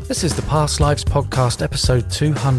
This is the Past Lives Podcast, episode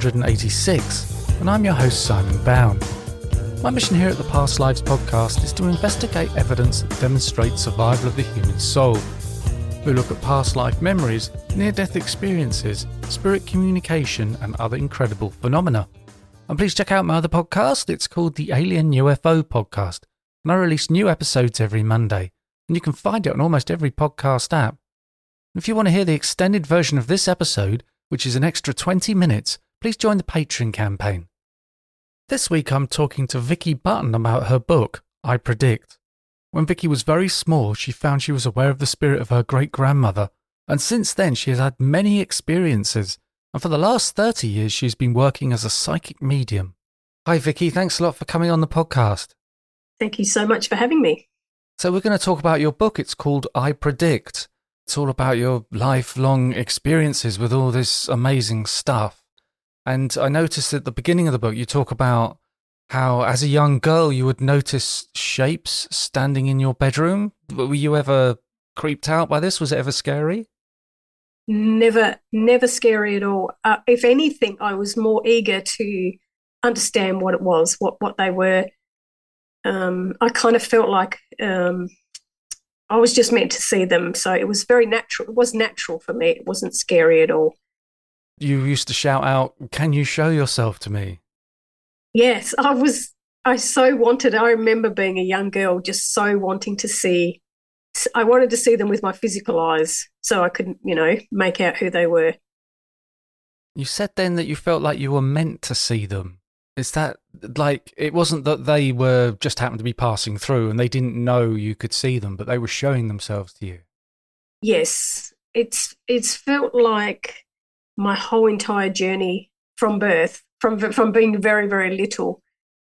286, and I'm your host, Simon Bound. My mission here at the Past Lives Podcast is to investigate evidence that demonstrates survival of the human soul. We look at past life memories, near-death experiences, spirit communication, and other incredible phenomena. And please check out my other podcast. It's called the Alien UFO Podcast, and I release new episodes every Monday, and you can find it on almost every podcast app. If you want to hear the extended version of this episode, which is an extra 20 minutes, please join the Patreon campaign. This week I'm talking to Vicky Button about her book, I Predict. When Vicky was very small, she found she was aware of the spirit of her great-grandmother, and since then she has had many experiences, and for the last 30 years she's been working as a psychic medium. Hi Vicky, thanks a lot for coming on the podcast. Thank you so much for having me. So we're going to talk about your book. It's called I Predict. It's all about your lifelong experiences with all this amazing stuff. And I noticed at the beginning of the book, you talk about how as a young girl, you would notice shapes standing in your bedroom. Were you ever creeped out by this? Was it ever scary? Never scary at all. If anything, I was more eager to understand what it was, what they were. I kind of felt like I was just meant to see them. So it was very natural. It was natural for me. It wasn't scary at all. You used to shout out, "Can you show yourself to me?" Yes, I so wanted. I remember being a young girl just so wanting to see. I wanted to see them with my physical eyes so I could, make out who they were. You said then that you felt like you were meant to see them. Is that like, it wasn't that they were just happened to be passing through and they didn't know you could see them, but they were showing themselves to you? Yes, it's felt like my whole entire journey from birth, from being very, very little,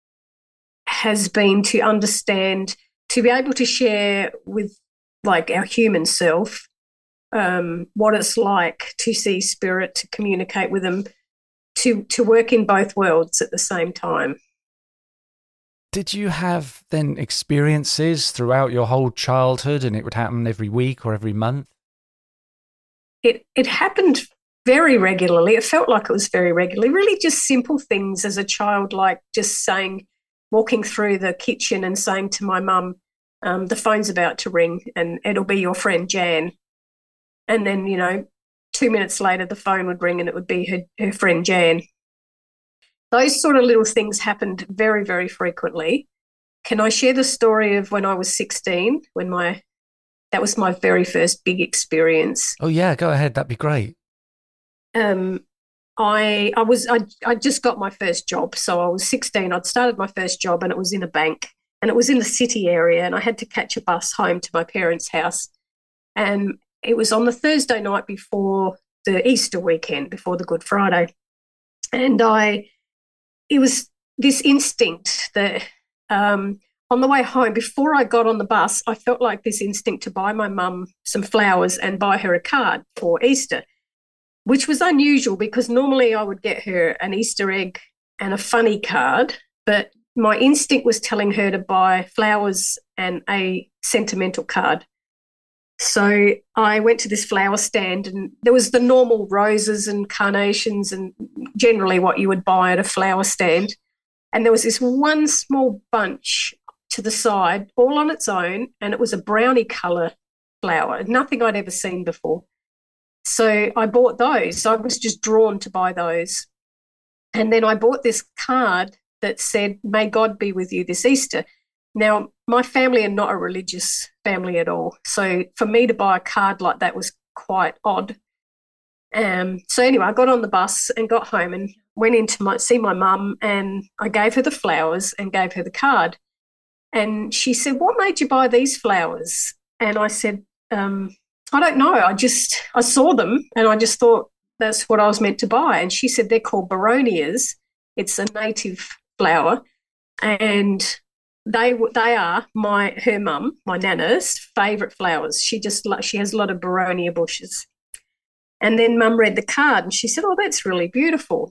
has been to understand, to be able to share with like our human self what it's like to see spirit, to communicate with them, to work in both worlds at the same time. Did you have then experiences throughout your whole childhood and it would happen every week or every month? It happened very regularly. It felt like it was very regularly, really just simple things as a child, like just walking through the kitchen and saying to my mum, the phone's about to ring and it'll be your friend Jan. And then, 2 minutes later, the phone would ring and it would be her friend Jan. Those sort of little things happened very, very frequently. Can I share the story of when I was 16, that was my very first big experience? Oh yeah, go ahead. That'd be great. I just got my first job. So I was 16. I'd started my first job and it was in a bank and it was in the city area and I had to catch a bus home to my parents' house. And it was on the Thursday night before the Easter weekend, before the Good Friday. And it was this instinct that on the way home, before I got on the bus, I felt like this instinct to buy my mum some flowers and buy her a card for Easter, which was unusual because normally I would get her an Easter egg and a funny card, but my instinct was telling her to buy flowers and a sentimental card. So I went to this flower stand and there was the normal roses and carnations and generally what you would buy at a flower stand. And there was this one small bunch to the side, all on its own, and it was a brownie colour flower, nothing I'd ever seen before. So I bought those. I was just drawn to buy those. And then I bought this card that said, "May God be with you this Easter." Now, my family are not a religious family at all. So for me to buy a card like that was quite odd. So anyway, I got on the bus and got home and went in to see my mum and I gave her the flowers and gave her the card. And she said, "What made you buy these flowers?" And I said, "I don't know. I saw them and I just thought that's what I was meant to buy." And she said, "They're called Baronias. It's a native flower. And they are her mum, my nana's favourite flowers. She has a lot of Baronia bushes." And then Mum read the card and she said, "Oh, that's really beautiful."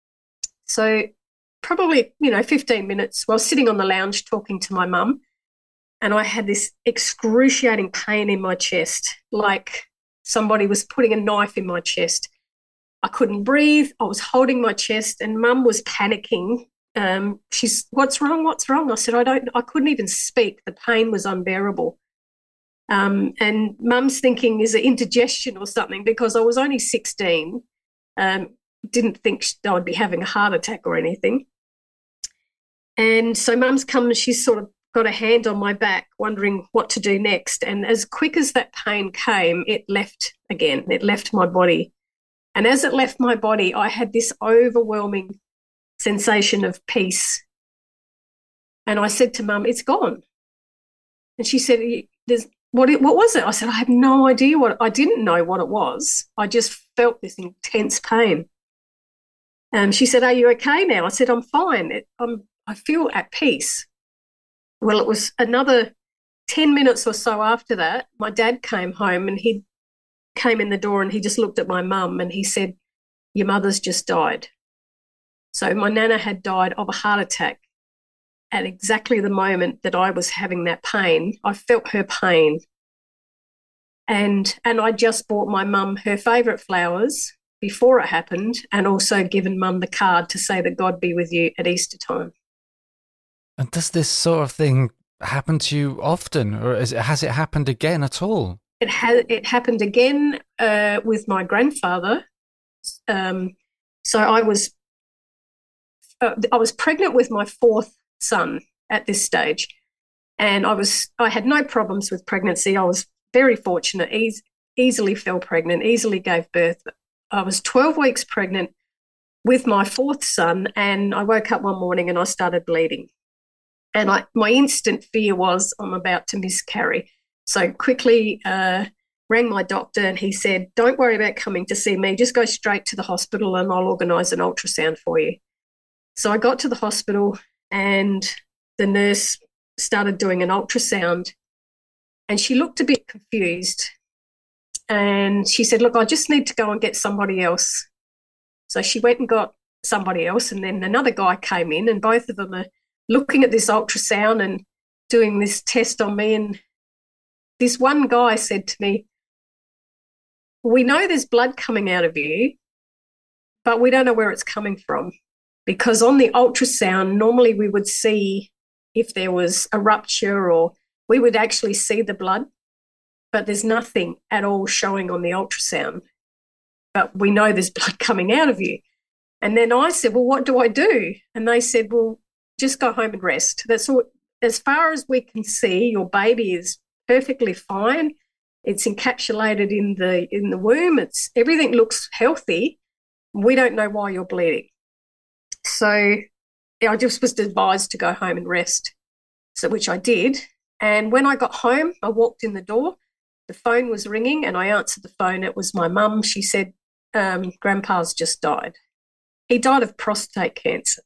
So probably, 15 minutes, I was sitting on the lounge talking to my mum and I had this excruciating pain in my chest, like somebody was putting a knife in my chest. I couldn't breathe. I was holding my chest, and Mum was panicking. She's, what's wrong? What's wrong? I said, I couldn't even speak. The pain was unbearable. And Mum's thinking, is it indigestion or something? Because I was only 16. Didn't think I'd be having a heart attack or anything. And so Mum's come and she's sort of got a hand on my back, wondering what to do next. And as quick as that pain came, it left again. It left my body. And as it left my body, I had this overwhelming sensation of peace. And I said to Mum, it's gone. And she said, what was it? I said, I have no idea I didn't know what it was. I just felt this intense pain. She said, are you okay now? I said, I'm fine. I feel at peace. Well, it was another 10 minutes or so after that, my dad came home and he came in the door and he just looked at my mum and he said, your mother's just died. So my nana had died of a heart attack at exactly the moment that I was having that pain. I felt her pain. And I just bought my mum her favourite flowers before it happened, and also given Mum the card to say that God be with you at Easter time. And does this sort of thing happen to you often, or has it happened again at all? It happened again with my grandfather. So I was pregnant with my fourth son at this stage, and I had no problems with pregnancy. I was very fortunate, easily fell pregnant, easily gave birth. I was 12 weeks pregnant with my fourth son, and I woke up one morning and I started bleeding. And my instant fear was I'm about to miscarry. So quickly rang my doctor and he said, don't worry about coming to see me. Just go straight to the hospital and I'll organise an ultrasound for you. So I got to the hospital and the nurse started doing an ultrasound and she looked a bit confused. And she said, look, I just need to go and get somebody else. So she went and got somebody else, and then another guy came in, and both of them are looking at this ultrasound and doing this test on me. And this one guy said to me, we know there's blood coming out of you, but we don't know where it's coming from. Because on the ultrasound, normally we would see if there was a rupture, or we would actually see the blood, but there's nothing at all showing on the ultrasound. But we know there's blood coming out of you. And then I said, well, what do I do? And they said, well, just go home and rest. That's all. As far as we can see, your baby is perfectly fine. It's encapsulated in the womb. Everything looks healthy. We don't know why you're bleeding. So I just was advised to go home and rest, so which I did. And when I got home, I walked in the door. The phone was ringing and I answered the phone. It was my mum. She said, Grandpa's just died. He died of prostate cancer.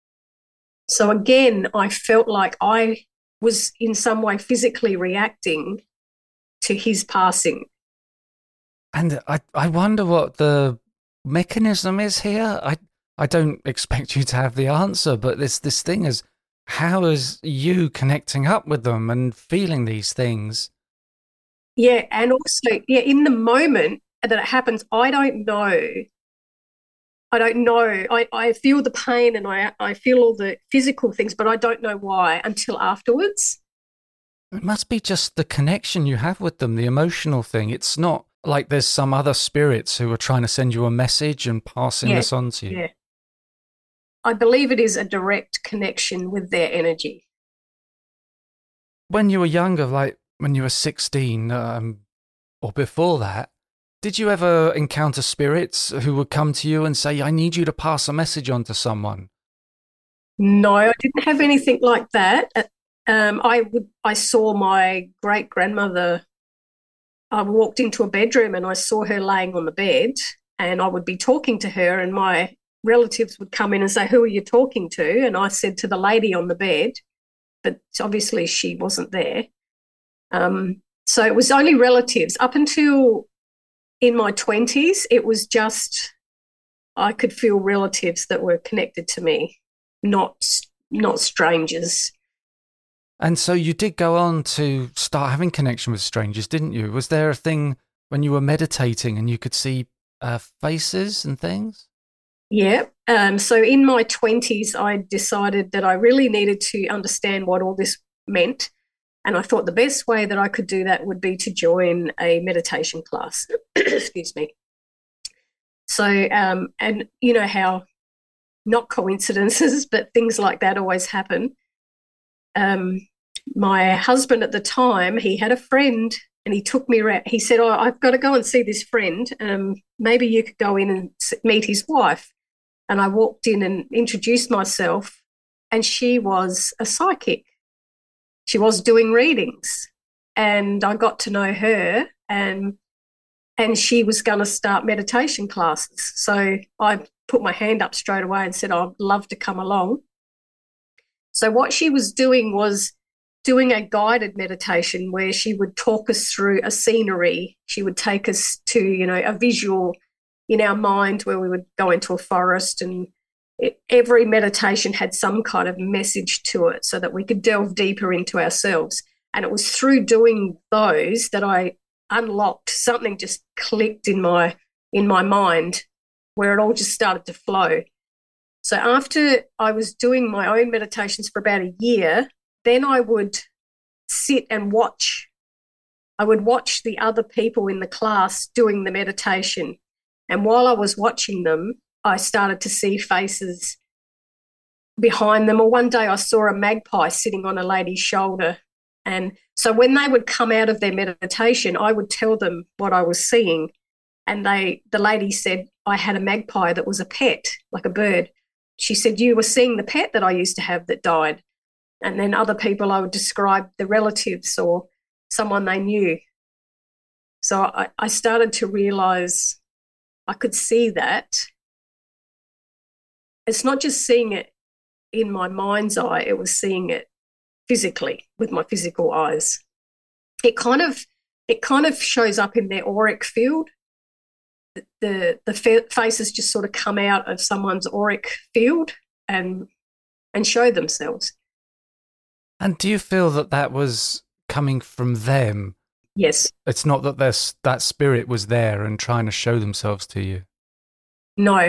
So again, I felt like I was in some way physically reacting to his passing. And I wonder what the mechanism is here. I don't expect you to have the answer, but this thing is, how is you connecting up with them and feeling these things? Yeah, and also, in the moment that it happens, I don't know. I feel the pain and I feel all the physical things, but I don't know why until afterwards. It must be just the connection you have with them, the emotional thing. It's not like there's some other spirits who are trying to send you a message and passing this on to you. Yeah. I believe it is a direct connection with their energy. When you were younger, like when you were 16 or before that, did you ever encounter spirits who would come to you and say, I need you to pass a message on to someone? No, I didn't have anything like that. I saw my great-grandmother. I walked into a bedroom and I saw her laying on the bed, and I would be talking to her, and my relatives would come in and say, who are you talking to? And I said, to the lady on the bed, but obviously she wasn't there. So it was only relatives. Up until in my 20s, it was just I could feel relatives that were connected to me, not strangers. And so you did go on to start having connection with strangers, didn't you? Was there a thing when you were meditating and you could see faces and things? Yeah. So in my 20s, I decided that I really needed to understand what all this meant. And I thought the best way that I could do that would be to join a meditation class. Excuse me. So, and you know how not coincidences, but things like that always happen. My husband at the time, he had a friend and he took me around. He said, "Oh, I've got to go and see this friend. Maybe you could go in and meet his wife." And I walked in and introduced myself, and she was a psychic. She was doing readings, and I got to know her, and she was going to start meditation classes. So I put my hand up straight away and said, "I'd love to come along." So what she was doing was doing a guided meditation where she would talk us through a scenery. She would take us to, a visual in our mind where we would go into a forest, and every meditation had some kind of message to it so that we could delve deeper into ourselves. And it was through doing those that I unlocked something, just clicked in my mind where it all just started to flow. So after I was doing my own meditations for about a year, then I would sit and watch. I would watch the other people in the class doing the meditation. And while I was watching them, I started to see faces behind them. Or one day I saw a magpie sitting on a lady's shoulder. And so when they would come out of their meditation, I would tell them what I was seeing. And the lady said, I had a magpie that was a pet, like a bird. She said, you were seeing the pet that I used to have that died. And then other people, I would describe the relatives or someone they knew. So I started to realize I could see that. It's not just seeing it in my mind's eye, it was seeing it physically with my physical eyes. It kind of shows up in their auric field. The faces just sort of come out of someone's auric field and show themselves. And do you feel that was coming from them? Yes. It's not that that spirit was there and trying to show themselves to you? No.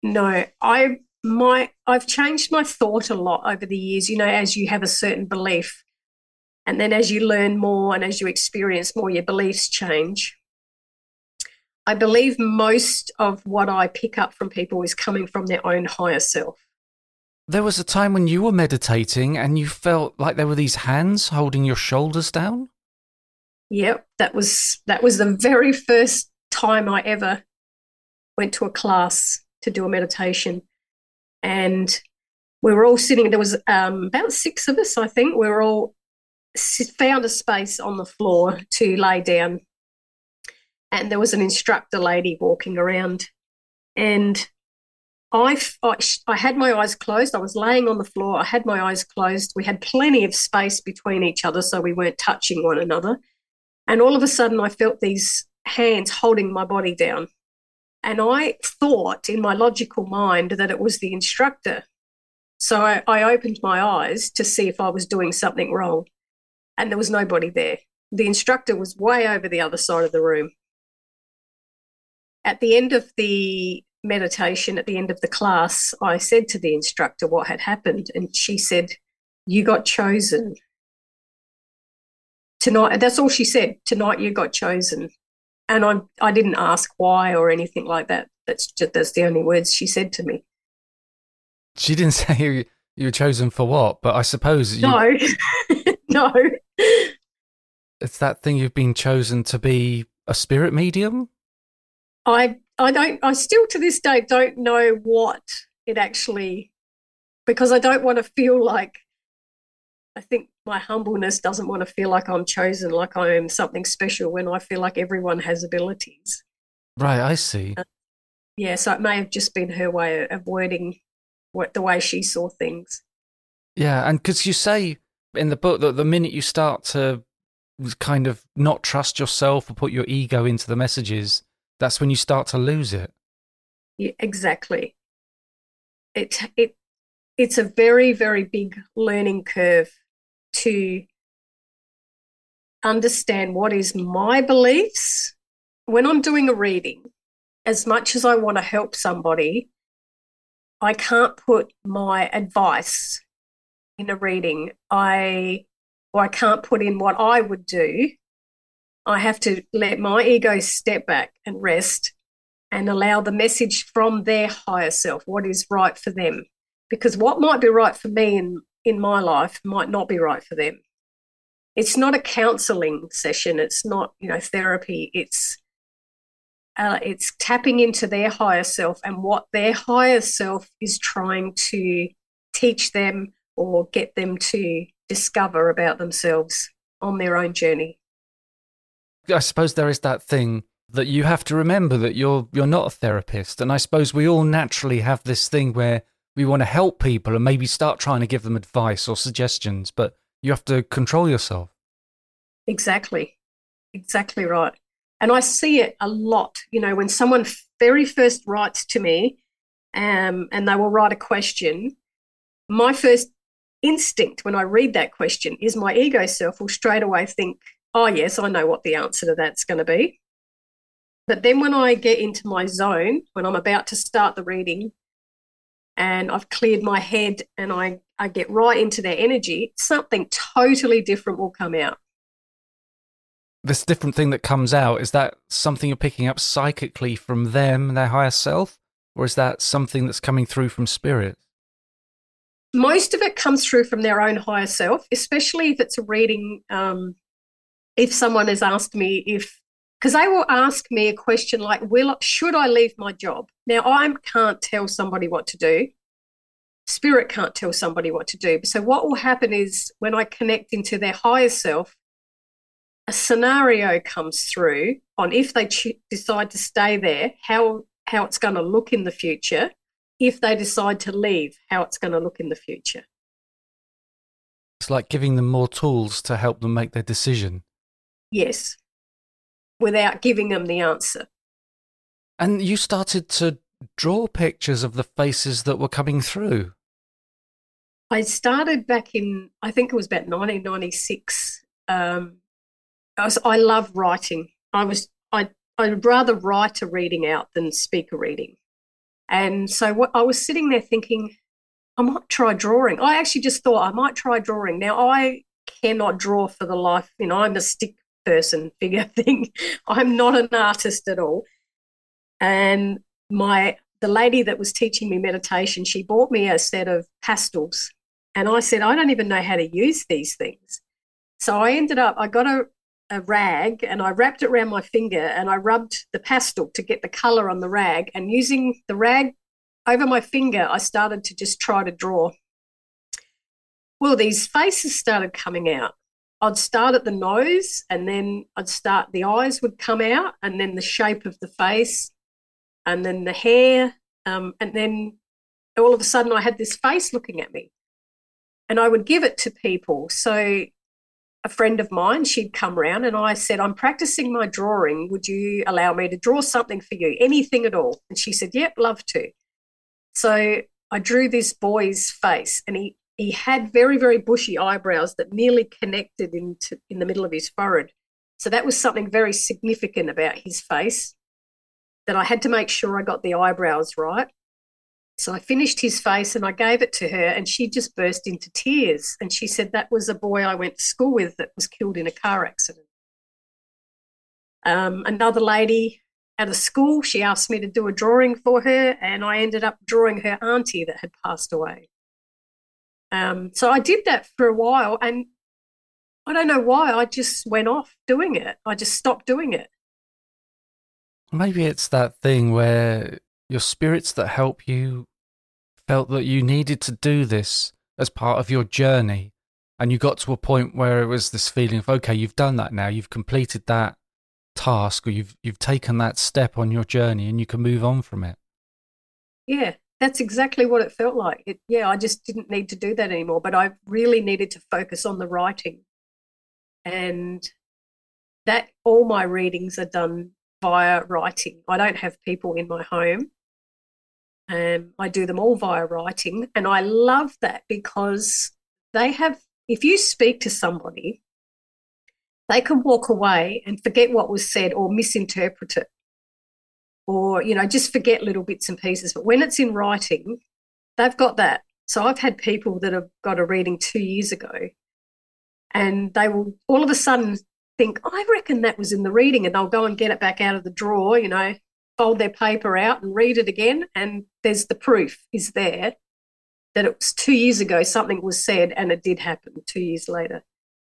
I've changed my thought a lot over the years, as you have a certain belief. And then as you learn more and as you experience more, your beliefs change. I believe most of what I pick up from people is coming from their own higher self. There was a time when you were meditating and you felt like there were these hands holding your shoulders down? Yep, that was the very first time I ever went to a class to do a meditation. And we were all sitting, there was about 6 of us, I think. We were all found a space on the floor to lay down. And there was an instructor lady walking around. And I had my eyes closed. I was laying on the floor. I had my eyes closed. We had plenty of space between each other, so we weren't touching one another. And all of a sudden, I felt these hands holding my body down. And I thought in my logical mind that it was the instructor. So I opened my eyes to see if I was doing something wrong. And there was nobody there. The instructor was way over the other side of the room. At the end of the meditation, at the end of the class, I said to the instructor what had happened. And she said, you got chosen. Tonight, that's all she said. Tonight you got chosen. And I didn't ask why or anything like that. That's the only words she said to me. She didn't say you were chosen for what, but I suppose No, no. It's that thing you've been chosen to be a spirit medium? I still to this day don't know what it actually, because I don't want to feel like, I think my humbleness doesn't want to feel like I'm chosen, like I am something special, when I feel like everyone has abilities. Right, I see. Yeah, so it may have just been her way of wording the way she saw things. Yeah, and because you say in the book that the minute you start to kind of not trust yourself or put your ego into the messages, that's when you start to lose it. Yeah, exactly. It's a very, very big learning curve to understand what is my beliefs. When I'm doing a reading, as much as I want to help somebody, I can't put my advice in a reading. I can't put in what I would do. I have to let my ego step back and rest and allow the message from their higher self, what is right for them. Because what might be right for me in my life might not be right for them. It's not a counseling session. It's not, therapy. It's tapping into their higher self and what their higher self is trying to teach them or get them to discover about themselves on their own journey. I suppose there is that thing that you have to remember that you're not a therapist. And I suppose we all naturally have this thing where we want to help people and maybe start trying to give them advice or suggestions, but you have to control yourself. Exactly. Exactly right. And I see it a lot, when someone very first writes to me and they will write a question, my first instinct when I read that question is my ego self will straight away think, oh, yes, I know what the answer to that's going to be. But then when I get into my zone, when I'm about to start the reading and I've cleared my head and I get right into their energy, something totally different will come out. This different thing that comes out, is that something you're picking up psychically from them, their higher self? Or is that something that's coming through from spirit? Most of it comes through from their own higher self, especially if it's a reading. If someone has asked me because they will ask me a question like, should I leave my job? Now, I can't tell somebody what to do. Spirit can't tell somebody what to do. So what will happen is when I connect into their higher self, a scenario comes through on if they decide to stay there, how it's going to look in the future. If they decide to leave, how it's going to look in the future. It's like giving them more tools to help them make their decision. Yes, without giving them the answer. And you started to draw pictures of the faces that were coming through. I started back in, I think it was about 1996. I love writing. I'd rather write a reading out than speak a reading. And so I was sitting there thinking, I might try drawing. I actually just thought I might try drawing. Now, I cannot draw for the life. I'm a stick person figure thing. I'm not an artist at all. And the lady that was teaching me meditation, she bought me a set of pastels. And I said, I don't even know how to use these things. So I got a rag and I wrapped it around my finger and I rubbed the pastel to get the colour on the rag. And using the rag over my finger, I started to just try to draw. Well, these faces started coming out. I'd start at the nose and then the eyes would come out and then the shape of the face and then the hair. And then all of a sudden I had this face looking at me and I would give it to people. So a friend of mine, she'd come round and I said, I'm practicing my drawing. Would you allow me to draw something for you? Anything at all? And she said, yep, love to. So I drew this boy's face and he had very, very bushy eyebrows that nearly connected in the middle of his forehead. So that was something very significant about his face, that I had to make sure I got the eyebrows right. So I finished his face and I gave it to her and she just burst into tears. And she said that was a boy I went to school with that was killed in a car accident. Another lady at a school, she asked me to do a drawing for her and I ended up drawing her auntie that had passed away. So I did that for a while and I don't know why, I just went off doing it. I just stopped doing it. Maybe it's that thing where your spirits that help you felt that you needed to do this as part of your journey. And you got to a point where it was this feeling of, okay, you've done that now. You've completed that task or you've taken that step on your journey and you can move on from it. Yeah, that's exactly what it felt like. I just didn't need to do that anymore, but I really needed to focus on the writing. And that all my readings are done via writing. I don't have people in my home. I do them all via writing. And I love that because if you speak to somebody, they can walk away and forget what was said or misinterpret it. or, just forget little bits and pieces. But when it's in writing, they've got that. So I've had people that have got a reading 2 years ago, and they will all of a sudden think, I reckon that was in the reading, and they'll go and get it back out of the drawer, fold their paper out and read it again, and there's the proof is there that it was 2 years ago something was said and it did happen 2 years later.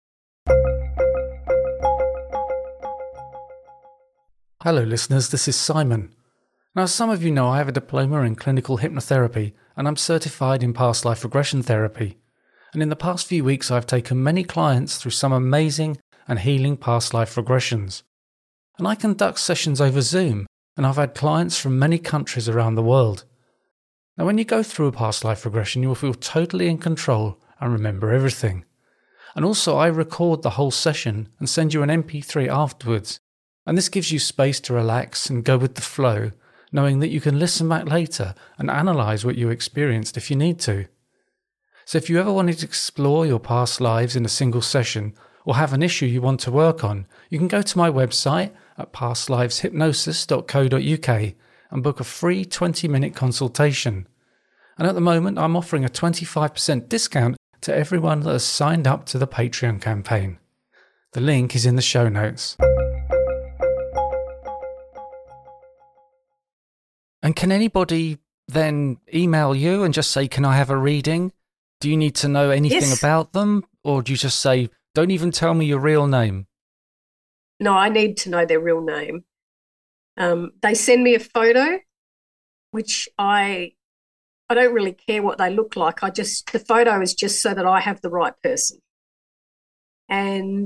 Hello listeners, this is Simon. Now, as some of you know, I have a diploma in clinical hypnotherapy and I'm certified in past life regression therapy. And in the past few weeks, I've taken many clients through some amazing and healing past life regressions. And I conduct sessions over Zoom, and I've had clients from many countries around the world. Now, when you go through a past life regression, you will feel totally in control and remember everything. And also, I record the whole session and send you an MP3 afterwards. And this gives you space to relax and go with the flow, knowing that you can listen back later and analyse what you experienced if you need to. So if you ever wanted to explore your past lives in a single session or have an issue you want to work on, you can go to my website at pastliveshypnosis.co.uk and book a free 20-minute consultation. And at the moment, I'm offering a 25% discount to everyone that has signed up to the Patreon campaign. The link is in the show notes. And can anybody then email you and just say, can I have a reading? Do you need to know anything about them? Or do you just say, don't even tell me your real name? No, I need to know their real name. They send me a photo, which I don't really care what they look like. The photo is just so that I have the right person. And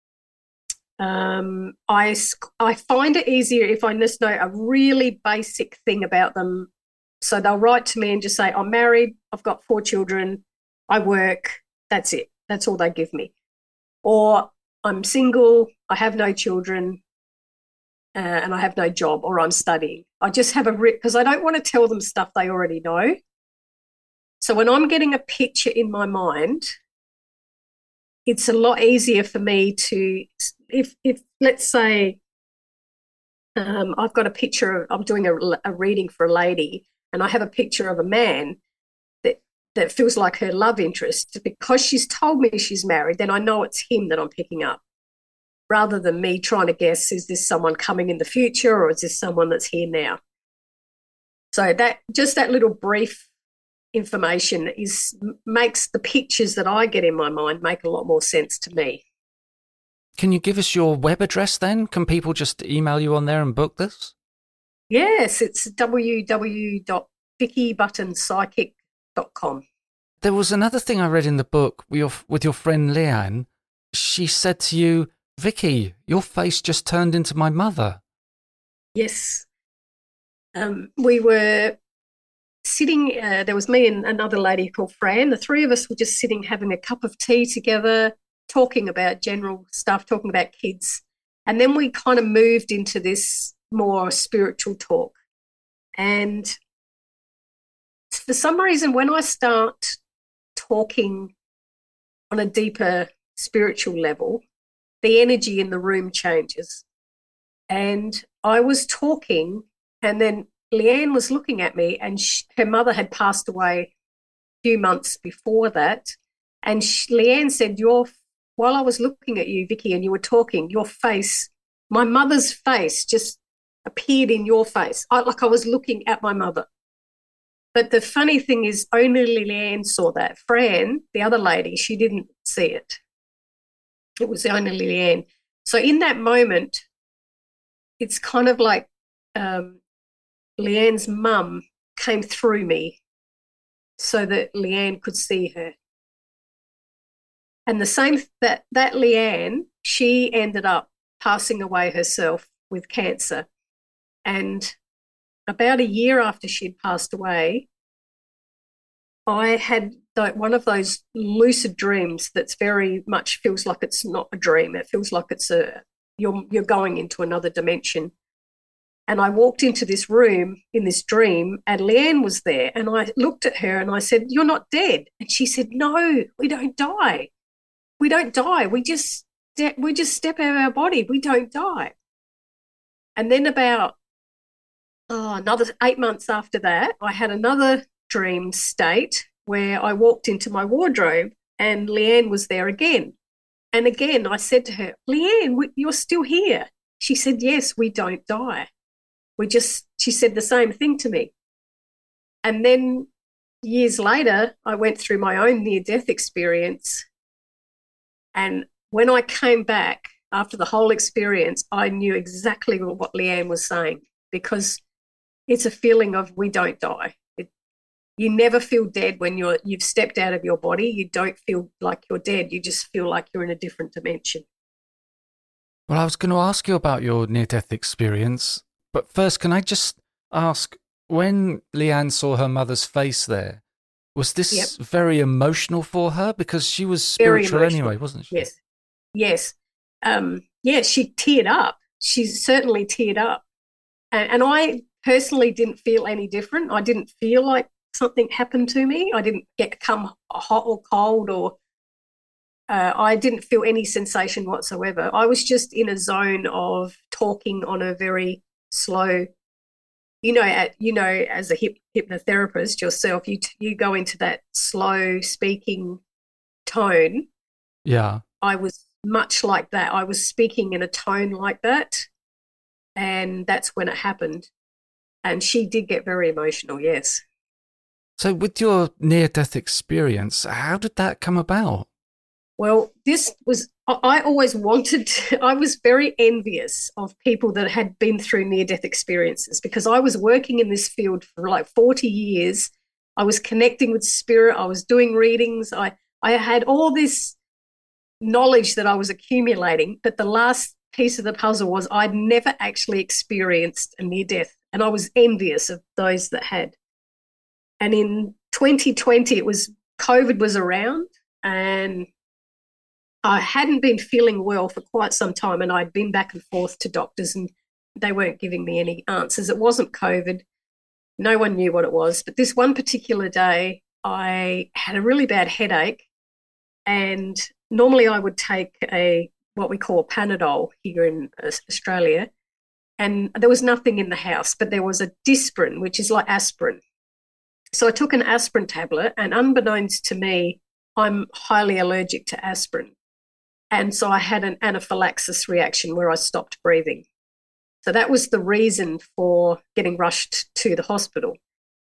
I find it easier if I just know a really basic thing about them. So they'll write to me and just say, I'm married, I've got 4 children, I work, that's it. That's all they give me. Or I'm single, I have no children, and I have no job, or I'm studying. I just have because I don't want to tell them stuff they already know. So when I'm getting a picture in my mind, it's a lot easier for me to, if let's say I've got a picture I'm doing a reading for a lady and I have a picture of a man that feels like her love interest, because she's told me she's married, then I know it's him that I'm picking up, rather than me trying to guess, is this someone coming in the future or is this someone that's here now? So that little brief information makes the pictures that I get in my mind make a lot more sense to me. Can you give us your web address then? Can people just email you on there and book this? Yes, it's www.vickybuttonpsychic.com. There was another thing I read in the book with your friend Leanne. She said to you, Vicky, your face just turned into my mother. Yes. We were sitting, there was me and another lady called Fran. The three of us were just sitting having a cup of tea together, talking about general stuff, talking about kids. And then we kind of moved into this more spiritual talk. And for some reason, when I start talking on a deeper spiritual level, the energy in the room changes. And I was talking, and then Leanne was looking at me, and her mother had passed away a few months before that. And Leanne said, while I was looking at you, Vicky, and you were talking, your face, my mother's face just appeared in your face, like I was looking at my mother. But the funny thing is, only Leanne saw that. Fran, the other lady, she didn't see it. It was only Leanne. So in that moment, it's kind of like Leanne's mum came through me so that Leanne could see her. And the same, that Leanne, she ended up passing away herself with cancer. And about a year after she'd passed away, I had one of those lucid dreams that's very much feels like it's not a dream. It feels like it's you're going into another dimension. And I walked into this room in this dream, and Leanne was there. And I looked at her and I said, "You're not dead." And she said, "No, we don't die. We don't die. We just step out of our body. We don't die." And then about another 8 months after that, I had another dream state where I walked into my wardrobe and Leanne was there again. And again, I said to her, Leanne, you're still here. She said, yes, we don't die. She said the same thing to me. And then years later, I went through my own near-death experience. And when I came back after the whole experience, I knew exactly what Leanne was saying, because it's a feeling of we don't die. You never feel dead when you've stepped out of your body. You don't feel like you're dead. You just feel like you're in a different dimension. Well, I was going to ask you about your near-death experience, but first, can I just ask, when Leanne saw her mother's face there, was this very emotional for her? Because she was spiritual anyway, wasn't she? Yes. Yes. Yeah, she teared up. She certainly teared up. And I personally didn't feel any different. I didn't feel like something happened to me. I didn't come hot or cold, or I didn't feel any sensation whatsoever. I was just in a zone of talking on a very slow, as a hypnotherapist yourself, you go into that slow speaking tone. Yeah. I was much like that. I was speaking in a tone like that, and that's when it happened. And she did get very emotional, yes. So with your near-death experience, how did that come about? Well, I always I was very envious of people that had been through near-death experiences, because I was working in this field for like 40 years. I was connecting with spirit. I was doing readings. I had all this knowledge that I was accumulating, but the last piece of the puzzle was I'd never actually experienced a near-death, and I was envious of those that had. And in 2020, COVID was around, and I hadn't been feeling well for quite some time, and I'd been back and forth to doctors, and they weren't giving me any answers. It wasn't COVID. No one knew what it was. But this one particular day, I had a really bad headache, and normally I would take what we call Panadol here in Australia, and there was nothing in the house, but there was a Disprin, which is like aspirin. So I took an aspirin tablet, and unbeknownst to me, I'm highly allergic to aspirin. And so I had an anaphylaxis reaction where I stopped breathing. So that was the reason for getting rushed to the hospital.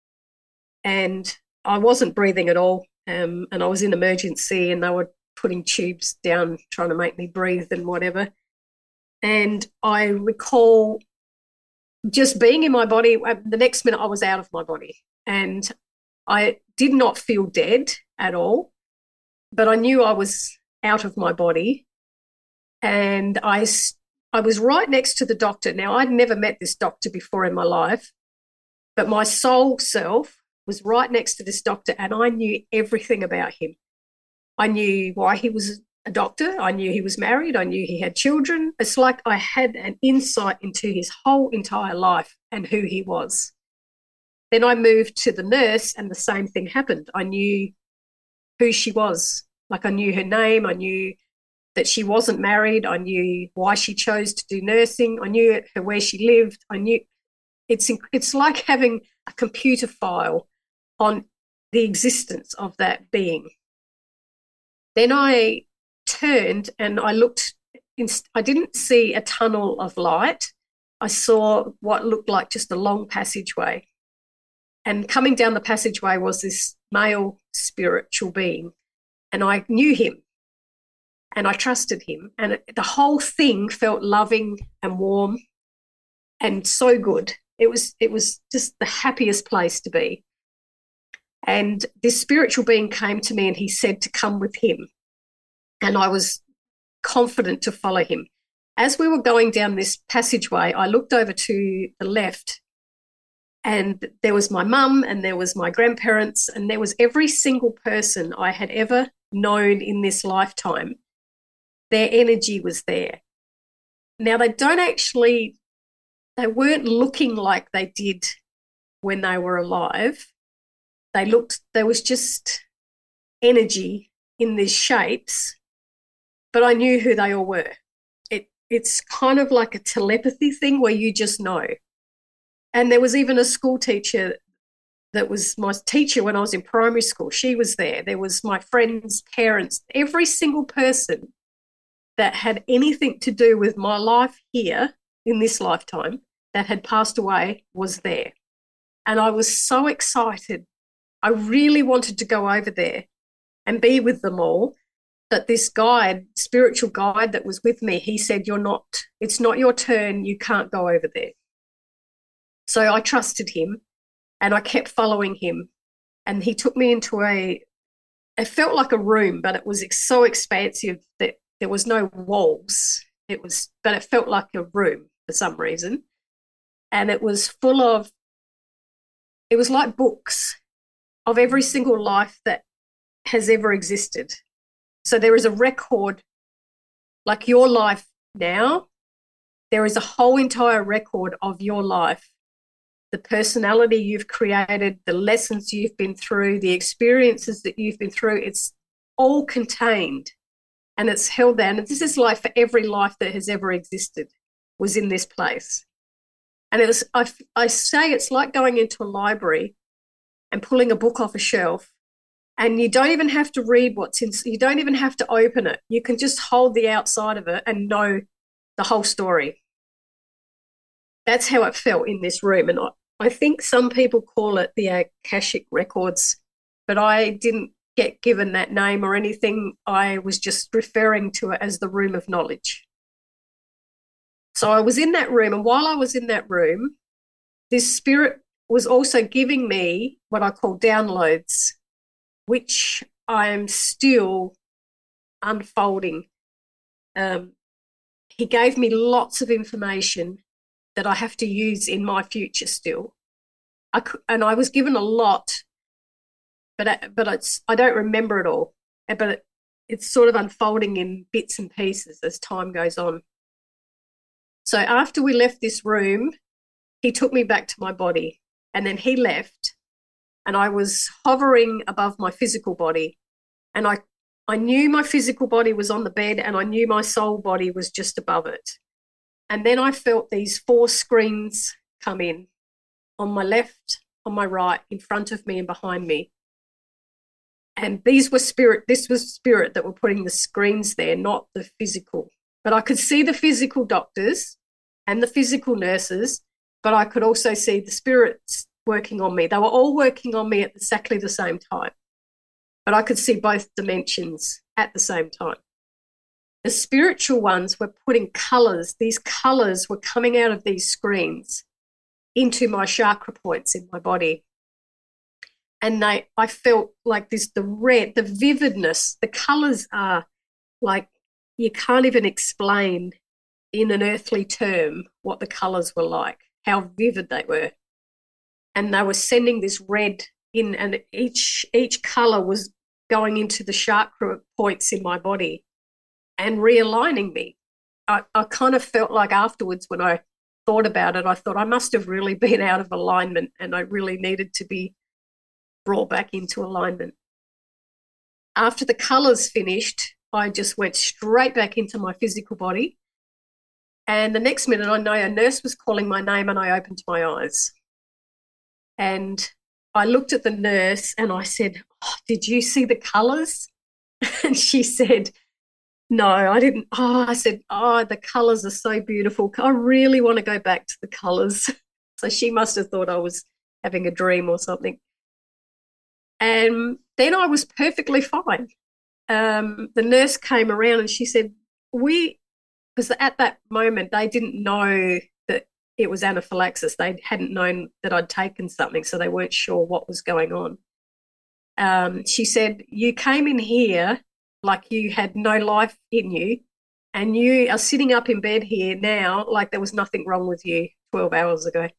And I wasn't breathing at all, and I was in emergency, and they were putting tubes down trying to make me breathe and whatever. And I recall just being in my body. The next minute I was out of my body, and I did not feel dead at all, but I knew I was out of my body. And I was right next to the doctor. Now, I'd never met this doctor before in my life, but my soul self was right next to this doctor, and I knew everything about him. I knew why he was a doctor. I knew he was married. I knew he had children. It's like I had an insight into his whole entire life and who he was. Then I moved to the nurse, and the same thing happened. I knew who she was. Like, I knew her name. I knew that she wasn't married. I knew why she chose to do nursing. I knew where she lived. I knew it's like having a computer file on the existence of that being. Then I turned and I looked. I didn't see a tunnel of light. I saw what looked like just a long passageway. And coming down the passageway was this male spiritual being. And I knew him, and I trusted him. And the whole thing felt loving and warm and so good. It was just the happiest place to be. And this spiritual being came to me, and he said to come with him. And I was confident to follow him. As we were going down this passageway, I looked over to the left, and there was my mum, and there was my grandparents, and there was every single person I had ever known in this lifetime. Their energy was there. Now, they weren't looking like they did when they were alive. There was just energy in these shapes, but I knew who they all were. It's kind of like a telepathy thing where you just know. And there was even a school teacher that was my teacher when I was in primary school. She was there. There was my friends' parents. Every single person that had anything to do with my life here in this lifetime that had passed away was there. And I was so excited. I really wanted to go over there and be with them all. That this guide, spiritual guide that was with me, he said, it's not your turn. You can't go over there. So I trusted him. And I kept following him. And he took me into it felt like a room, but it was so expansive that there was no walls. But it felt like a room for some reason. And it was it was like books of every single life that has ever existed. So there is a record, like your life now, there is a whole entire record of your life. The personality you've created, the lessons you've been through, the experiences that you've been through, it's all contained and it's held there. And this is like for every life that has ever existed was in this place. And I say it's like going into a library and pulling a book off a shelf, and you don't even have to read what's in, you don't even have to open it. You can just hold the outside of it and know the whole story. That's how it felt in this room. And I think some people call it the Akashic Records, but I didn't get given that name or anything. I was just referring to it as the room of knowledge. So I was in that room, and while I was in that room, this spirit was also giving me what I call downloads, which I am still unfolding. He gave me lots of information that I have to use in my future still. And I was given a lot, but I don't remember it all. But it's sort of unfolding in bits and pieces as time goes on. So after we left this room, he took me back to my body, and then he left, and I was hovering above my physical body, and I knew my physical body was on the bed, and I knew my soul body was just above it. And then I felt these 4 screens come in on my left, on my right, in front of me and behind me. And this was spirit that were putting the screens there, not the physical. But I could see the physical doctors and the physical nurses, but I could also see the spirits working on me. They were all working on me at exactly the same time. But I could see both dimensions at the same time. The spiritual ones were putting colours. These colours were coming out of these screens into my chakra points in my body. And I felt like the red, the vividness, the colours are like you can't even explain in an earthly term what the colours were like, how vivid they were. And they were sending this red in, and each colour was going into the chakra points in my body and realigning me. I kind of felt like afterwards when I thought about it, I thought I must have really been out of alignment and I really needed to be brought back into alignment. After the colours finished, I just went straight back into my physical body. And the next minute I know a nurse was calling my name and I opened my eyes. And I looked at the nurse and I said, "Oh, did you see the colours?" And she said, "No, I didn't." I said, "The colours are so beautiful. I really want to go back to the colours." So she must have thought I was having a dream or something. And then I was perfectly fine. The nurse came around and she said, because at that moment they didn't know that it was anaphylaxis. They hadn't known that I'd taken something, so they weren't sure what was going on. She said, "You came in here like you had no life in you, and you are sitting up in bed here now like there was nothing wrong with you 12 hours ago."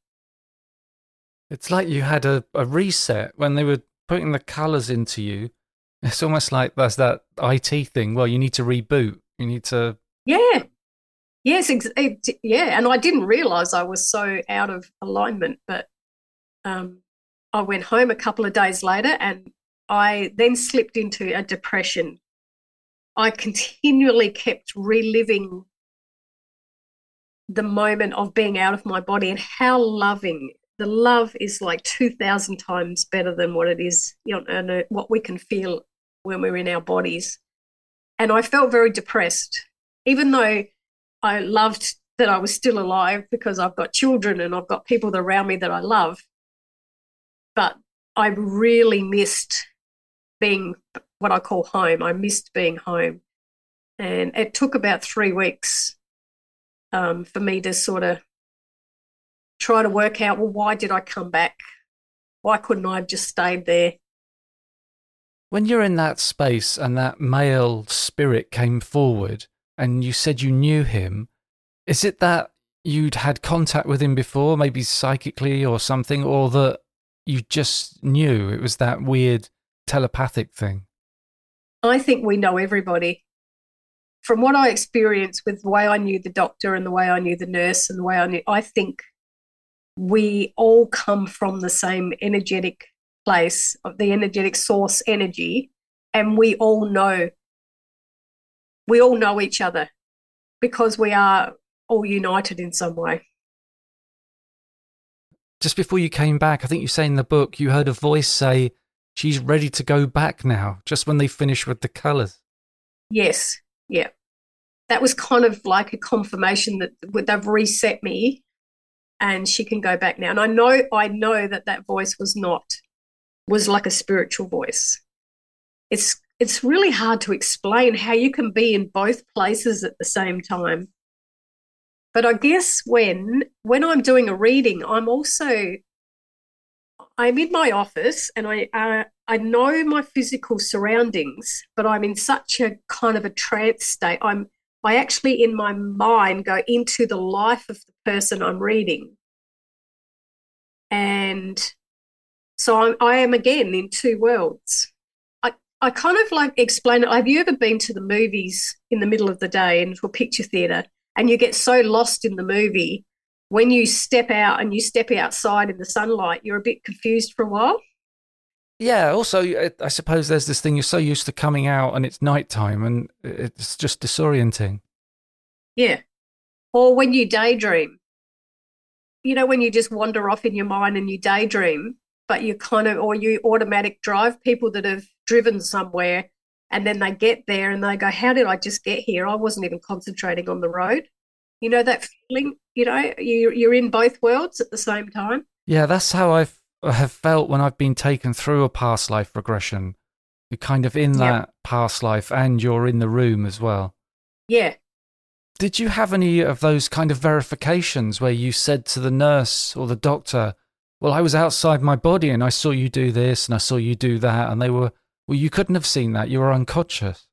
It's like you had a reset when they were putting the colours into you. It's almost like there's that IT thing. Well, you need to reboot. You need to... Yeah. Yes, yeah. And I didn't realise I was so out of alignment, but I went home a couple of days later and I then slipped into a depression. I continually kept reliving the moment of being out of my body and how loving the love is like 2,000 times better than what it is, and what we can feel when we're in our bodies. And I felt very depressed, even though I loved that I was still alive because I've got children and I've got people around me that I love. But I really missed being what I call home. I missed being home. And it took about 3 weeks for me to sort of try to work out, well, why did I come back? Why couldn't I have just stayed there? When you're in that space and that male spirit came forward and you said you knew him, is it that you'd had contact with him before, maybe psychically or something, or that you just knew it was that weird telepathic thing? I think we know everybody. From what I experienced with the way I knew the doctor and the way I knew the nurse and the way I think we all come from the same energetic place, of the energetic source energy, and we all know each other because we are all united in some way. Just before you came back, I think you say in the book, you heard a voice say, she's ready to go back now, just when they finish with the colours. Yes, yeah. That was kind of like a confirmation that they've reset me and she can go back now. And I know that voice was like a spiritual voice. It's really hard to explain how you can be in both places at the same time. But I guess when I'm doing a reading, I'm in my office and I know my physical surroundings, but I'm in such a kind of a trance state. I actually in my mind go into the life of the person I'm reading. And so I am again in two worlds. I kind of like explain it. Have you ever been to the movies in the middle of the day into a picture theatre and you get so lost in the movie, when you step out and you step outside in the sunlight, you're a bit confused for a while? Yeah, also, I suppose there's this thing, you're so used to coming out and it's nighttime and it's just disorienting. Yeah. Or when you daydream, when you just wander off in your mind and you daydream, but or you automatic drive, people that have driven somewhere and then they get there and they go, how did I just get here? I wasn't even concentrating on the road. You know that feeling, you're in both worlds at the same time. Yeah, that's how I have felt when I've been taken through a past life regression. You're kind of in that past life and you're in the room as well. Yeah. Did you have any of those kind of verifications where you said to the nurse or the doctor, well, I was outside my body and I saw you do this and I saw you do that, and they were, well, you couldn't have seen that, you were unconscious?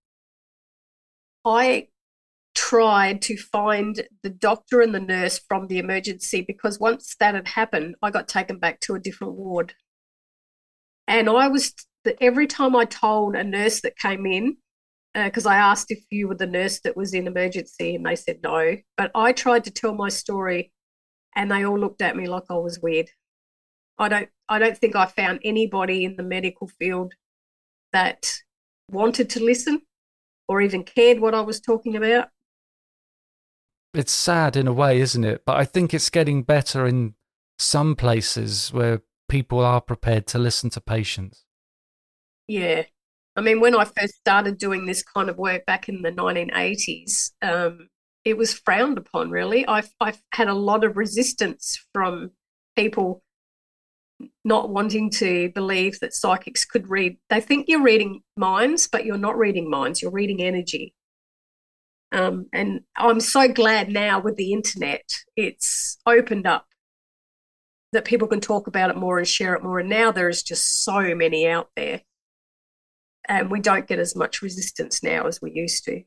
I tried to find the doctor and the nurse from the emergency because once that had happened, I got taken back to a different ward. And every time I told a nurse that came in, because I asked if you were the nurse that was in emergency and they said no, but I tried to tell my story and they all looked at me like I was weird. I don't think I found anybody in the medical field that wanted to listen or even cared what I was talking about. It's sad in a way, isn't it? But I think it's getting better in some places where people are prepared to listen to patients. Yeah. I mean, when I first started doing this kind of work back in the 1980s, it was frowned upon, really. I've had a lot of resistance from people not wanting to believe that psychics could read. They think you're reading minds, but you're not reading minds. You're reading energy. And I'm so glad now with the internet, it's opened up that people can talk about it more and share it more. And now there is just so many out there. And we don't get as much resistance now as we used to.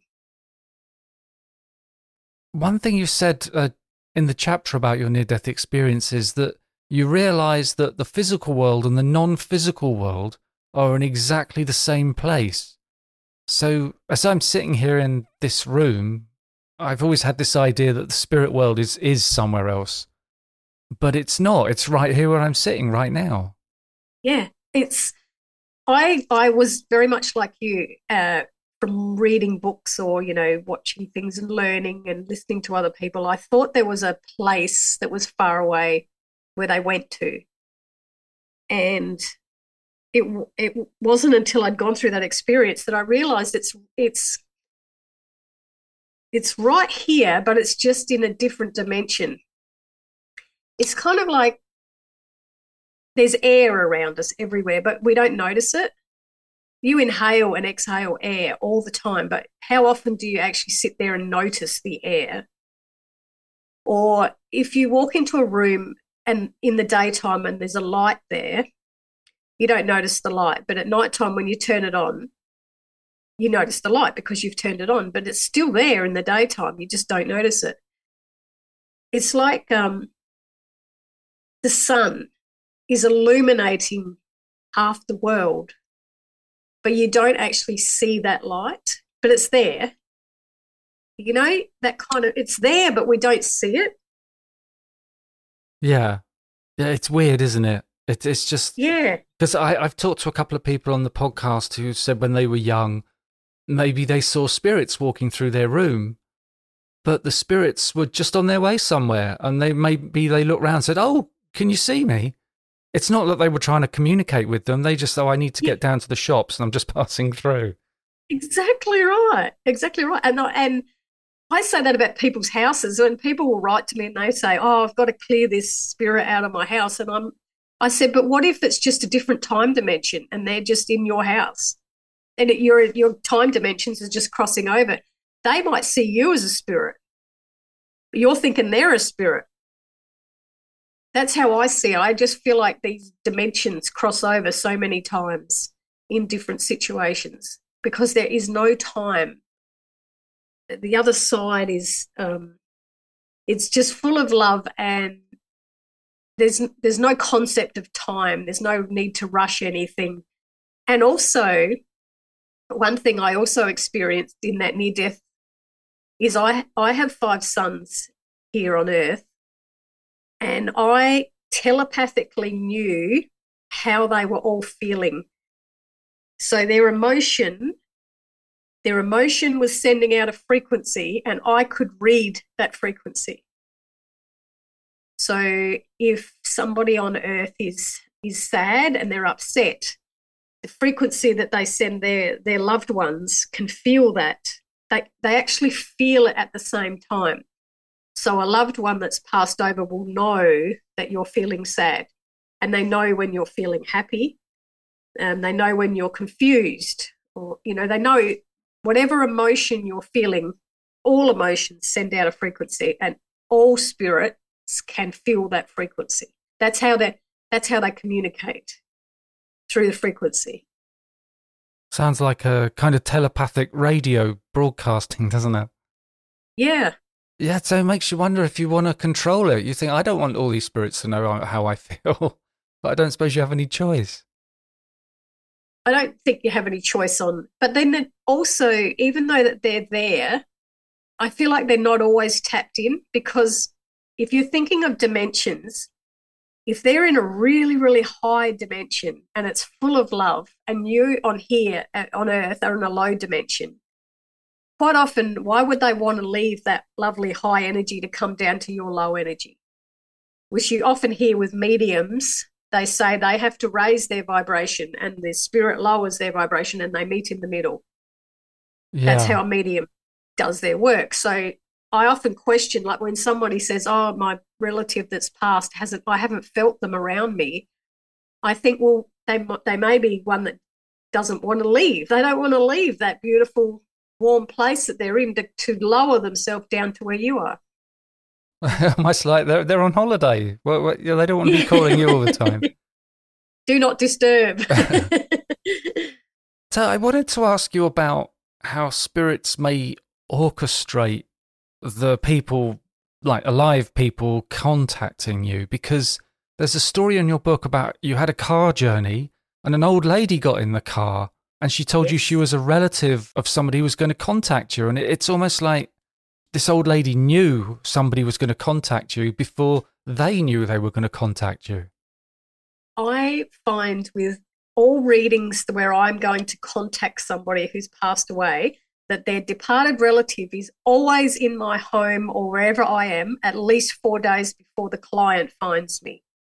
One thing you said in the chapter about your near-death experience is that you realise that the physical world and the non-physical world are in exactly the same place. So as I'm sitting here in this room, I've always had this idea that the spirit world is somewhere else. But it's not. It's right here where I'm sitting right now. Yeah, I was very much like you from reading books or, watching things and learning and listening to other people. I thought there was a place that was far away where they went to. And it wasn't until I'd gone through that experience that I realized it's right here, but it's just in a different dimension. It's kind of like there's air around us everywhere, but we don't notice it. You inhale and exhale air all the time, but how often do you actually sit there and notice the air? Or if you walk into a room and in the daytime and there's a light there, you don't notice the light. But at nighttime, when you turn it on, you notice the light because you've turned it on, but it's still there in the daytime. You just don't notice it. It's like the sun is illuminating half the world, but you don't actually see that light, but it's there. You know, that kind of, it's there, but we don't see it. Yeah. Yeah, it's weird, isn't it? It's just... Yeah. Because I've talked to a couple of people on the podcast who said when they were young, maybe they saw spirits walking through their room, but the spirits were just on their way somewhere, and they looked around and said, "Oh, can you see me?" It's not that they were trying to communicate with them. They just, I need to get down to the shops and I'm just passing through. Exactly right. Exactly right. And I say that about people's houses. When people will write to me and they say, "Oh, I've got to clear this spirit out of my house," and I said, "But what if it's just a different time dimension and they're just in your house, and your time dimensions are just crossing over? They might see you as a spirit, but you're thinking they're a spirit." That's how I see it. I just feel like these dimensions cross over so many times in different situations because there is no time. The other side is it's just full of love, and there's no concept of time. There's no need to rush anything. And also, one thing I also experienced in that near death is I have 5 sons here on Earth, and I telepathically knew how they were all feeling. So their emotion was sending out a frequency, and I could read that frequency. So if somebody on Earth is sad and they're upset, the frequency that they send their loved ones can feel that. They actually feel it at the same time. So a loved one that's passed over will know that you're feeling sad, and they know when you're feeling happy, and they know when you're confused, or, you know, they know whatever emotion you're feeling. All emotions send out a frequency, and all spirits can feel that frequency. That's how they communicate, through the frequency. Sounds like a kind of telepathic radio broadcasting, doesn't it? Yeah. Yeah, so it makes you wonder if you want to control it. You think, I don't want all these spirits to know how I feel, but I don't suppose you have any choice. I don't think you have any choice on. But then also, even though that they're there, I feel like they're not always tapped in, because if you're thinking of dimensions, if they're in a really, really high dimension and it's full of love, and you on here on Earth are in a low dimension, quite often, why would they want to leave that lovely high energy to come down to your low energy? Which you often hear with mediums. They say they have to raise their vibration, and the spirit lowers their vibration, and they meet in the middle. Yeah. That's how a medium does their work. So I often question, like when somebody says, "Oh, my relative that's passed I haven't felt them around me," I think, well, they may be one that doesn't want to leave. They don't want to leave that beautiful, warm place that they're in to lower themselves down to where you are. Almost like they're on holiday. Well, they don't want to be calling you all the time. Do not disturb. So I wanted to ask you about how spirits may orchestrate the people, like alive people, contacting you, because there's a story in your book about you had a car journey and an old lady got in the car and she told you she was a relative of somebody who was going to contact you. And it's almost like this old lady knew somebody was going to contact you before they knew they were going to contact you. I find with all readings where I'm going to contact somebody who's passed away, that their departed relative is always in my home or wherever I am at least 4 days before the client finds me.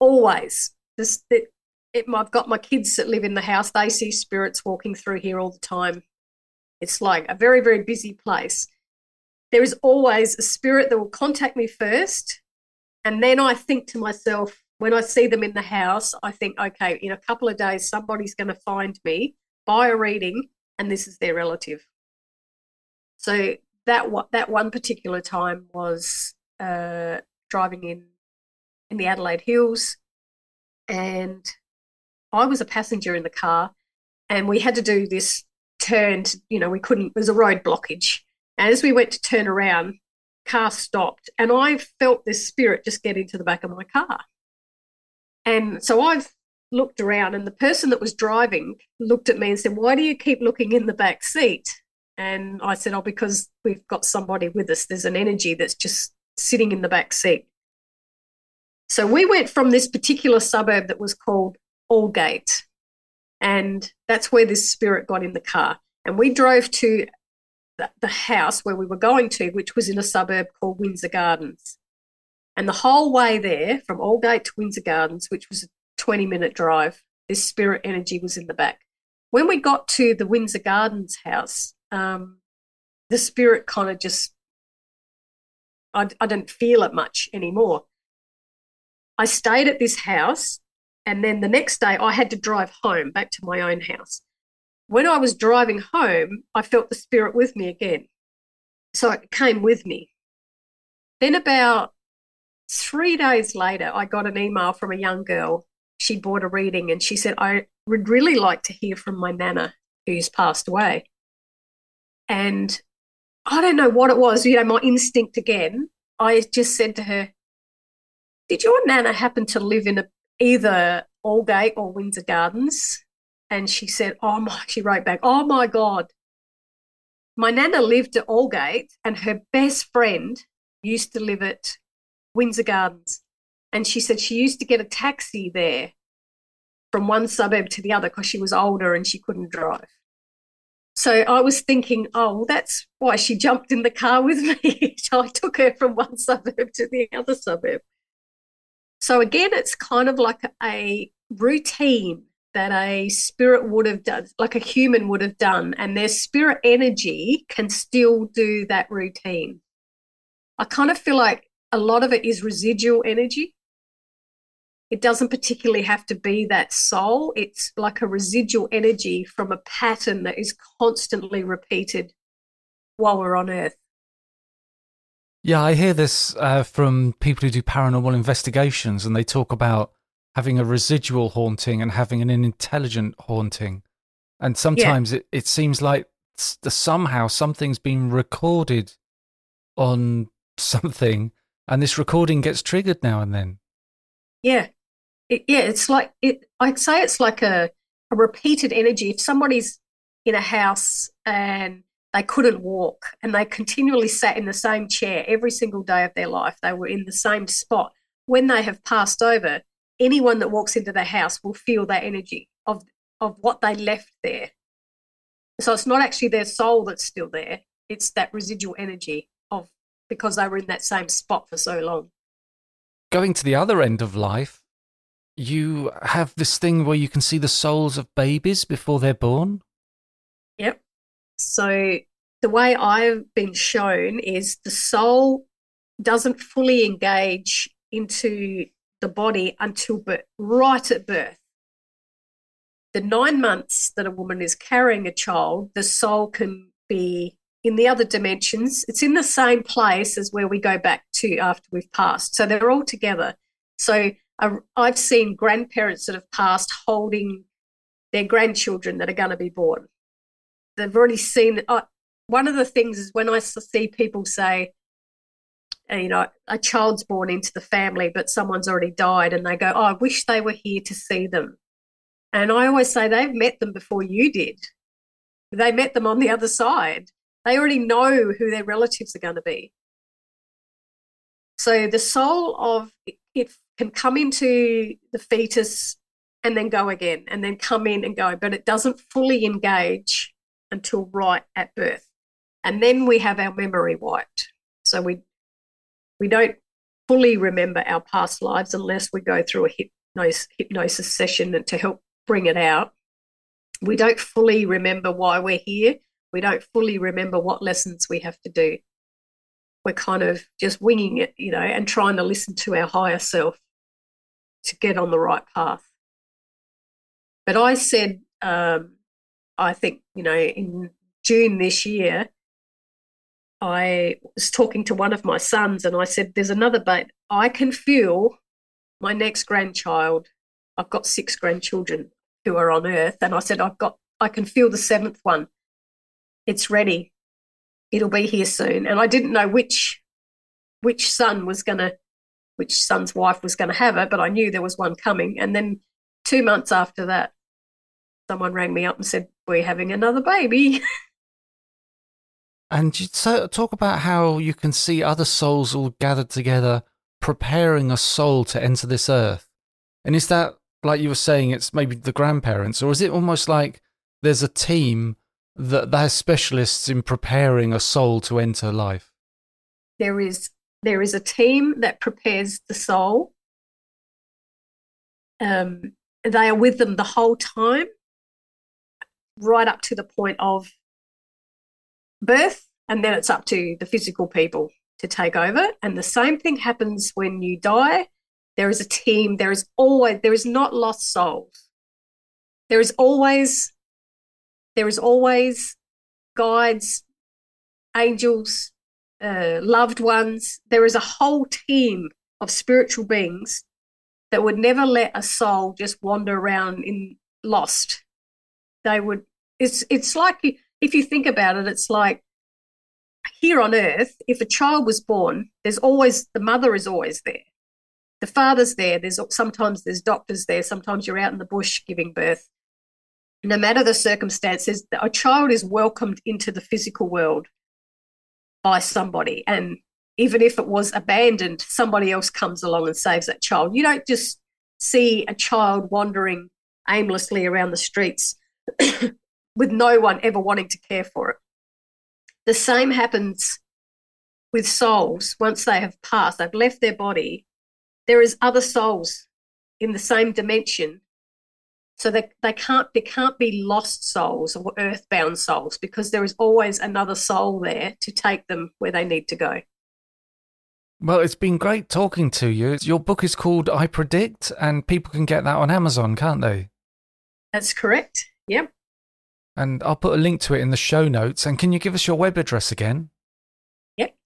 always. I've got my kids that live in the house. They see spirits walking through here all the time. It's like a very, very busy place. There is always a spirit that will contact me first. And then I think to myself, when I see them in the house, I think, okay, in a couple of days, somebody's going to find me, buy a reading, and this is their relative. So that one particular time was driving in the Adelaide Hills, and I was a passenger in the car, and we had to do this turn. We couldn't. There was a road blockage, and as we went to turn around, car stopped, and I felt this spirit just get into the back of my car. And so I've looked around, and the person that was driving looked at me and said, "Why do you keep looking in the back seat?" And I said, "Oh, because we've got somebody with us. There's an energy that's just sitting in the back seat." So we went from this particular suburb that was called Aldgate, and that's where this spirit got in the car. And we drove to the house where we were going to, which was in a suburb called Windsor Gardens. And the whole way there, from Aldgate to Windsor Gardens, which was a 20-minute drive, this spirit energy was in the back. When we got to the Windsor Gardens house, the spirit kind of just, I didn't feel it much anymore. I stayed at this house, and then the next day I had to drive home back to my own house. When I was driving home, I felt the spirit with me again. So it came with me. Then about 3 days later, I got an email from a young girl. She bought a reading, and she said, "I would really like to hear from my nana who's passed away." And I don't know what it was, my instinct again. I just said to her, "Did your nana happen to live in either Aldgate or Windsor Gardens?" And she said, she wrote back, "Oh my God. My nana lived at Aldgate, and her best friend used to live at Windsor Gardens." And she said she used to get a taxi there from one suburb to the other because she was older and she couldn't drive. So I was thinking, well, that's why she jumped in the car with me. So I took her from one suburb to the other suburb. So again, it's kind of like a routine that a spirit would have done, like a human would have done, and their spirit energy can still do that routine. I kind of feel like a lot of it is residual energy. It doesn't particularly have to be that soul. It's like a residual energy from a pattern that is constantly repeated while we're on Earth. Yeah, I hear this from people who do paranormal investigations, and they talk about having a residual haunting and having an intelligent haunting. And sometimes it seems like somehow something's been recorded on something, and this recording gets triggered now and then. Yeah. It's like I'd say it's like a repeated energy. If somebody's in a house and they couldn't walk and they continually sat in the same chair every single day of their life, they were in the same spot. When they have passed over, anyone that walks into the house will feel that energy of what they left there. So it's not actually their soul that's still there. It's that residual energy of because they were in that same spot for so long. Going to the other end of life, you have this thing where you can see the souls of babies before they're born? Yep. So the way I've been shown is the soul doesn't fully engage into the body until right at birth. The 9 months that a woman is carrying a child, the soul can be in the other dimensions. It's in the same place as where we go back to after we've passed. So they're all together. So I've seen grandparents that have passed holding their grandchildren that are going to be born. They've already seen one of the things is when I see people say, a child's born into the family, but someone's already died, and they go, I wish they were here to see them. And I always say they've met them before you did. They met them on the other side. They already know who their relatives are going to be. So the soul of it can come into the fetus and then go again and then come in and go, but it doesn't fully engage until right at birth. And then we have our memory wiped. So we don't fully remember our past lives unless we go through a hypnosis session to help bring it out. We don't fully remember why we're here. We don't fully remember what lessons we have to do. We're kind of just winging it, and trying to listen to our higher self to get on the right path. But I said, I think, in June this year, I was talking to one of my sons and I said, there's another babe. I can feel my next grandchild. I've got 6 grandchildren who are on earth. And I said, I can feel the 7th one. It's ready. It'll be here soon. And I didn't know which son's wife was going to have it, but I knew there was one coming. And then 2 months after that, someone rang me up and said, we're having another baby. And you talk about how you can see other souls all gathered together, preparing a soul to enter this earth. And is that, like you were saying, it's maybe the grandparents, or is it almost like there's a team that they're specialists in preparing a soul to enter life? There is a team that prepares the soul. They are with them the whole time, right up to the point of birth, and then it's up to the physical people to take over. And the same thing happens when you die. There is a team. There is not lost souls. There is always guides, angels, loved ones. There is a whole team of spiritual beings that would never let a soul just wander around lost. They would. It's like, if you think about it, it's like here on earth, if a child was born, the mother is always there. The father's there. Sometimes there's doctors there. Sometimes you're out in the bush giving birth. No matter the circumstances, a child is welcomed into the physical world by somebody. And even if it was abandoned, somebody else comes along and saves that child. You don't just see a child wandering aimlessly around the streets with no one ever wanting to care for it. The same happens with souls. Once they have passed, they've left their body, there is other souls in the same dimension. So there can't be lost souls or earthbound souls, because there is always another soul there to take them where they need to go. Well, it's been great talking to you. Your book is called I Predict, and people can get that on Amazon, can't they? That's correct. Yep. And I'll put a link to it in the show notes. And can you give us your web address again? Yep,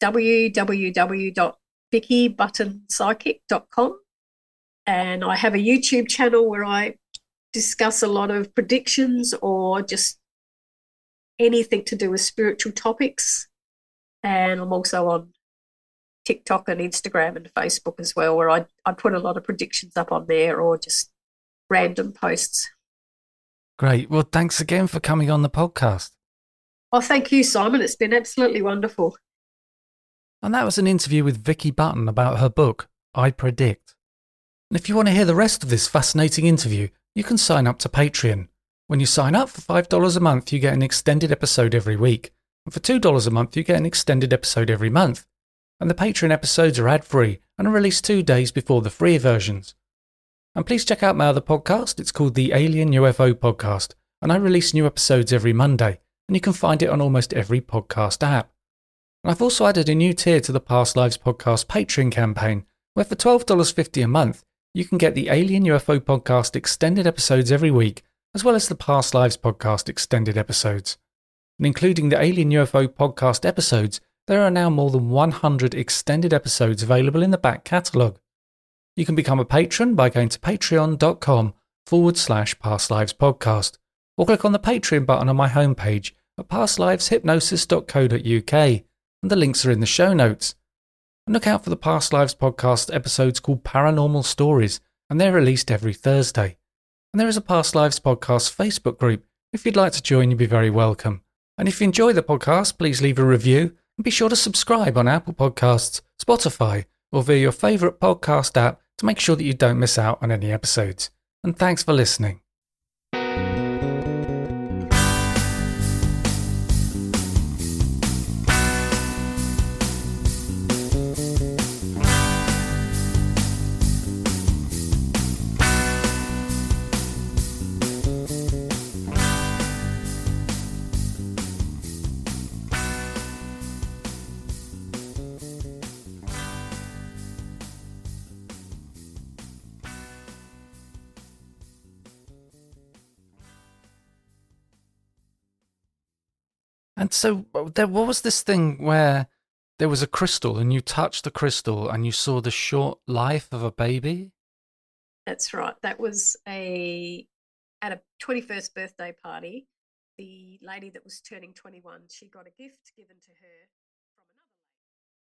www.vickybuttonpsychic.com. And I have a YouTube channel where I discuss a lot of predictions or just anything to do with spiritual topics. And I'm also on TikTok and Instagram and Facebook as well, where I put a lot of predictions up on there or just random posts. Great. Well, thanks again for coming on the podcast. Oh, thank you, Simon. It's been absolutely wonderful. And that was an interview with Vicky Button about her book, I Predict. And if you want to hear the rest of this fascinating interview, you can sign up to Patreon. When you sign up for $5 a month, you get an extended episode every week. And for $2 a month, you get an extended episode every month. And the Patreon episodes are ad-free and are released 2 days before the free versions. And please check out my other podcast. It's called the Alien UFO Podcast, and I release new episodes every Monday, and you can find it on almost every podcast app. And I've also added a new tier to the Past Lives Podcast Patreon campaign, where for $12.50 a month, you can get the Alien UFO Podcast extended episodes every week, as well as the Past Lives Podcast extended episodes. And including the Alien UFO Podcast episodes, there are now more than 100 extended episodes available in the back catalogue. You can become a patron by going to patreon.com/pastlivespodcast, or click on the Patreon button on my homepage at pastliveshypnosis.co.uk, and the links are in the show notes. And look out for the Past Lives Podcast episodes called Paranormal Stories, and they're released every Thursday. And there is a Past Lives Podcast Facebook group. If you'd like to join, you'd be very welcome. And if you enjoy the podcast, please leave a review, and be sure to subscribe on Apple Podcasts, Spotify, or via your favourite podcast app to make sure that you don't miss out on any episodes. And thanks for listening. And so what was this thing where there was a crystal and you touched the crystal and you saw the short life of a baby? That's right. That was at a 21st birthday party. The lady that was turning 21, she got a gift given to her